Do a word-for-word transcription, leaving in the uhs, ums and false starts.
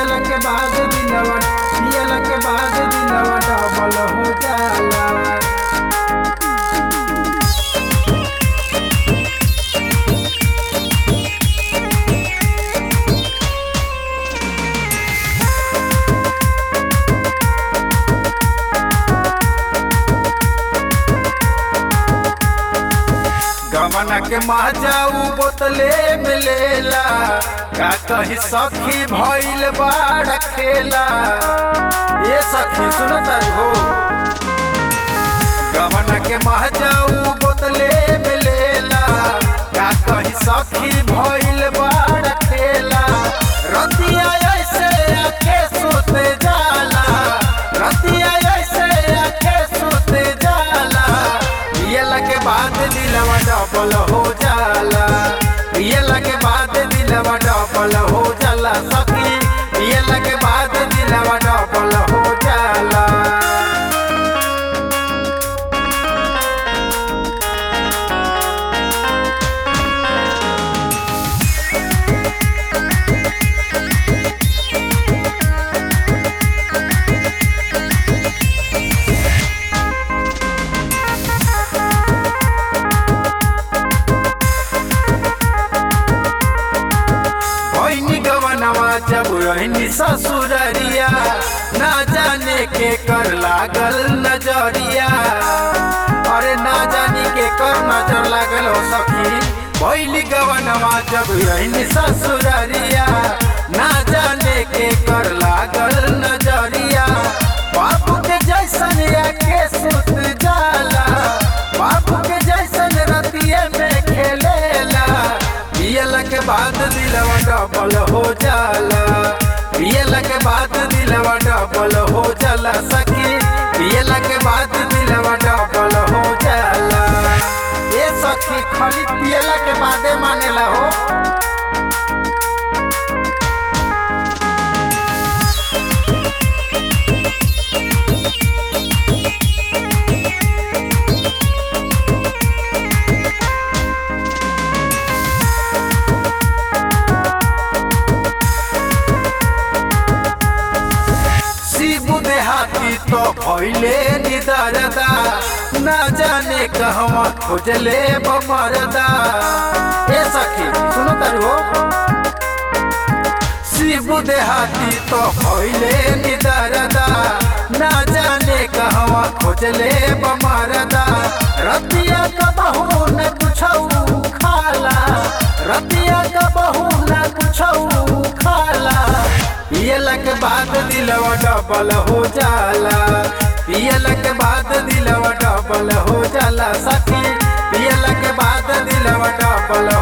पियला के बाद दिलवा पियला के बाद दिलवा डबल हो जाला। गमना के माजाऊ बोतले मिलेला का कहीं सखी भइल बाड़ खेला। ये सखी सुनता हो गमना के माजाऊ बोतले मिलेला का कहीं सखी भइल बाड़ खेला। रतिया ऐसे आके सोते जाला रतिया ऐसे आके सोते जाला। पियला के बाद दिलवा डबल हो जाला पियला के बाद दिलवा डबल हो जाला सखी पियला के बाद दिलवा डबल हो जाला। जब रहनी ससुररिया ना जाने के कर लागल नजरिया। अरे ना जाने के कर नजर लागल हो सखी पहली गवनवा जब रहनी ससुररिया ना जाने के कर लागल नजरिया। बाबू के जैसन के सुत जाला बाबू के जैसन रतिये में खेलेला। पियला के बाद दिलवा डबल हो जाला पियला के बाद दिलवा डबल हो जाला सखी पियला के बाद दिलवा डबल हो जाला। ये सखी खाली पियला के बादे मानेला हो। देहाती तो भइले निदरदा ना जाने कहवा खोजले बमरदा। ए सखी सुनो तारू हो शिबू देहाती तो भइले निदरदा ना जाने कहवा खोजले बमरदा। रतिया का बहू न कुछऊ खाला रतिया का बहू न कुछऊ खाला। पियला के बाद दिलवा डबल हो जाला पियला के बाद दिलवा डबल हो जाला सखी पियला के बाद दिलवा डबल